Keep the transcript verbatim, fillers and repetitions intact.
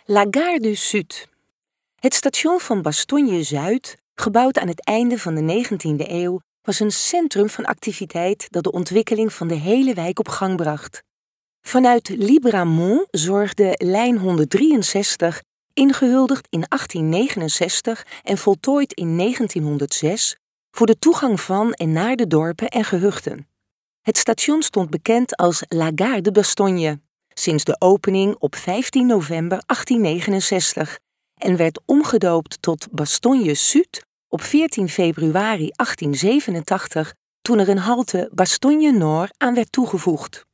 La Gare du Sud. Het station van Bastogne-Zuid, gebouwd aan het einde van de negentiende eeuw, was een centrum van activiteit dat de ontwikkeling van de hele wijk op gang bracht. Vanuit Libramont zorgde lijn honderddrieënzestig, ingehuldigd in achttien negenenzestig en voltooid in negentienhonderdzes, voor de toegang van en naar de dorpen en gehuchten. Het station stond bekend als La Gare de Bastogne, sinds de opening op vijftien november achttien negenenzestig en werd omgedoopt tot Bastogne-Zuid op veertien februari achttien zevenentachtig, toen er een halte Bastogne-Nord aan werd toegevoegd.